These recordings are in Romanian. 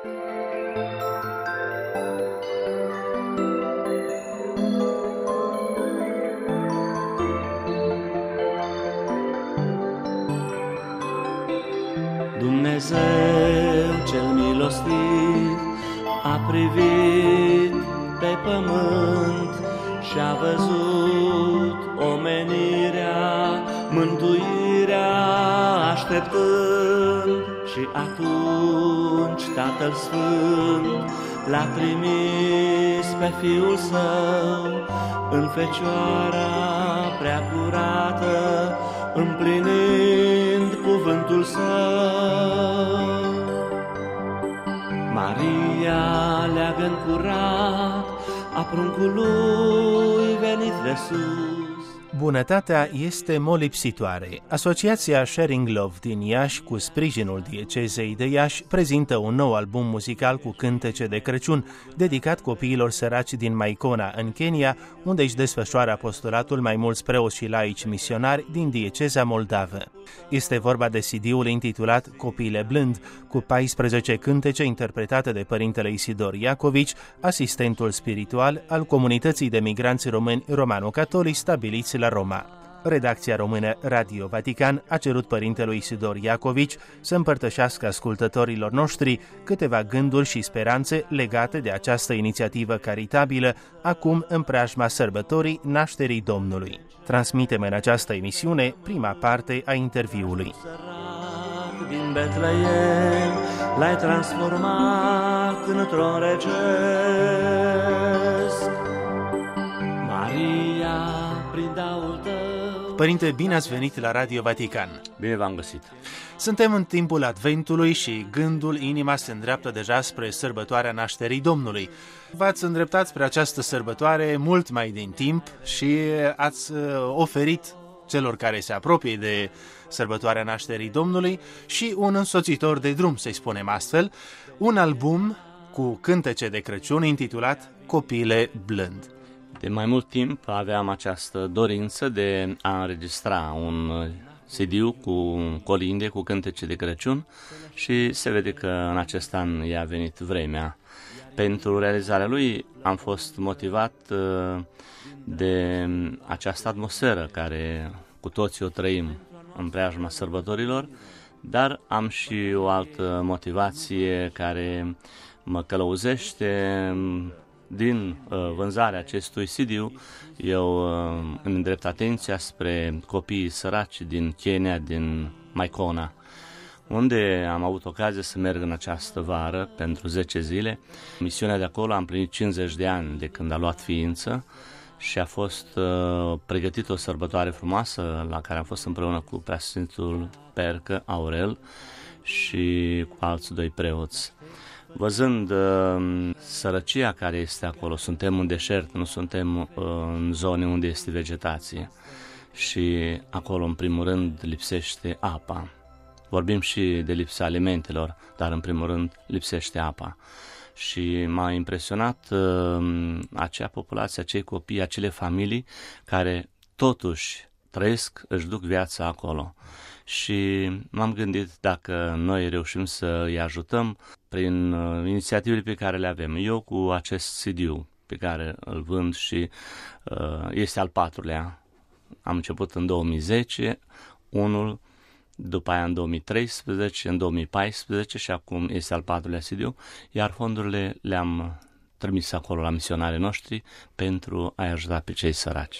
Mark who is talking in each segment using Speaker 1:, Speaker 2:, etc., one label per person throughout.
Speaker 1: Dumnezeu cel milostiv a privit pe pământ și-a văzut omenirea, mântuirea așteptând. Și atunci Tatăl Sfânt l-a trimis pe Fiul Său în Fecioara Preacurată, împlinind cuvântul Său. Maria leagă-n curat a pruncului venit de sus.
Speaker 2: Bunătatea este molipsitoare. Asociația Sharing Love din Iași, cu sprijinul diecezei de Iași, prezintă un nou album muzical cu cântece de Crăciun, dedicat copiilor săraci din Maicona, în Kenya, unde își desfășoară apostolatul mai mulți preoți și laici misionari din dieceza moldavă. Este vorba de CD-ul intitulat Copiile Blând, cu 14 cântece interpretate de părintele Isidor Iacovici, asistentul spiritual al comunității de migranți români romano-catolici stabiliți la Roma. Redacția română Radio Vatican a cerut părintelui Isidor Iacovici să împărtășească ascultătorilor noștri câteva gânduri și speranțe legate de această inițiativă caritabilă, acum în preajma sărbătorii Nașterii Domnului. Transmitem în această emisiune prima parte a interviului.
Speaker 1: Din Betleem l-ai transformat într-un regesc. Maria, prin daul tău.
Speaker 2: Părinte, bine ați venit la Radio Vatican.
Speaker 3: Bine v-am găsit.
Speaker 2: Suntem în timpul Adventului și gândul, inima se îndreaptă deja spre sărbătoarea Nașterii Domnului. V-ați îndreptat spre această sărbătoare mult mai din timp și ați oferit celor care se apropie de sărbătoarea Nașterii Domnului și un însoțitor de drum, să-i spunem astfel, un album cu cântece de Crăciun intitulat Copiile Blând.
Speaker 3: De mai mult timp aveam această dorință de a înregistra un CD cu colinde, cu cântece de Crăciun și se vede că în acest an i-a venit vremea. Pentru realizarea lui am fost motivat de această atmosferă care cu toții o trăim în preajma sărbătorilor, dar am și o altă motivație care mă călăuzește. Din vânzarea acestui CD, eu îmi îndrept atenția spre copiii săraci din Kenya, din Maicona, unde am avut ocazia să merg în această vară pentru 10 zile. Misiunea de acolo a împlinit 50 de ani de când a luat ființă și a fost pregătită o sărbătoare frumoasă la care am fost împreună cu preasfințitul Percă Aurel și cu alți 2 preoți. Văzând sărăcia care este acolo, suntem în deșert, nu suntem în zone unde este vegetație și acolo în primul rând lipsește apa. Vorbim și de lipsa alimentelor, dar în primul rând lipsește apa. Și m-a impresionat acea populație, acei copii, acele familii care totuși trăiesc, își duc viața acolo. Și m-am gândit dacă noi reușim să îi ajutăm prin inițiativele pe care le avem. Eu cu acest CD pe care îl vând și este al 4-lea. Am început în 2010, unul, după aia în 2013, în 2014 și acum este al 4-lea CD, iar fondurile le-am trimis acolo la misionarii noștri pentru a-i ajuta pe cei săraci.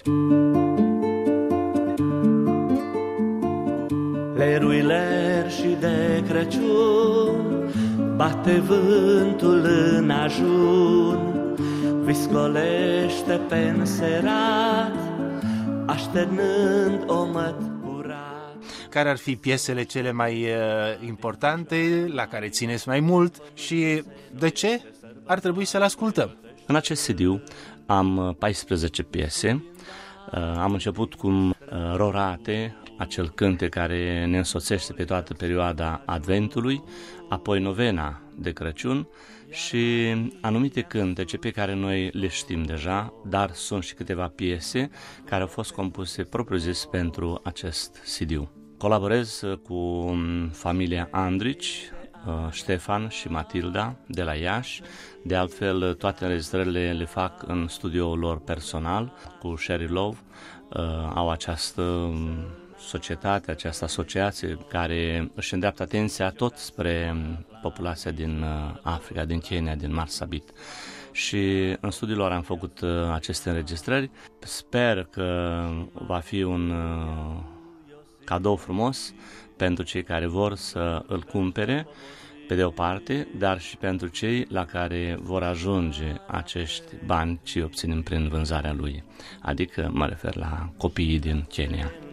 Speaker 1: Leruiler și de Crăciun bate vântul în ajun, viscolește pe înserat, așternând o mătcurat.
Speaker 2: Care ar fi piesele cele mai importante, la care țineți mai mult și de ce ar trebui să le ascultăm?
Speaker 3: În acest CD am 14 piese. Am început cu Rorate, acel cântec care ne însoțește pe toată perioada Adventului, apoi novena de Crăciun și anumite cântece pe care noi le știm deja, dar sunt și câteva piese care au fost compuse propriu-zis pentru acest CD. Colaborez cu familia Andrici, Ștefan și Matilda de la Iași. De altfel, toate înregistrările le fac în studioul lor personal cu Sherry Love. Au această societate, această asociație care își îndreaptă atenția tot spre populația din Africa, din Kenya, din Marsabit. Și în studiul lor am făcut aceste înregistrări. Sper că va fi un cadou frumos pentru cei care vor să îl cumpere, pe de o parte, dar și pentru cei la care vor ajunge acești bani ce obținem prin vânzarea lui. Adică mă refer la copiii din Kenya.